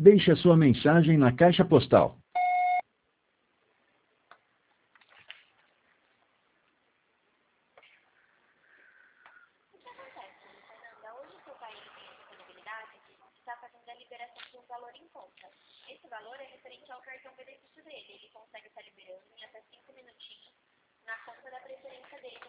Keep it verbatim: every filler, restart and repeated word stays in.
Deixe a sua mensagem na caixa postal. O que acontece, Fernanda? Hoje o seu pai tem a disponibilidade de estar fazendo a liberação de um valor em conta. Esse valor é referente ao cartão benefício dele. Ele consegue estar liberando em até cinco minutinhos na conta da preferência dele.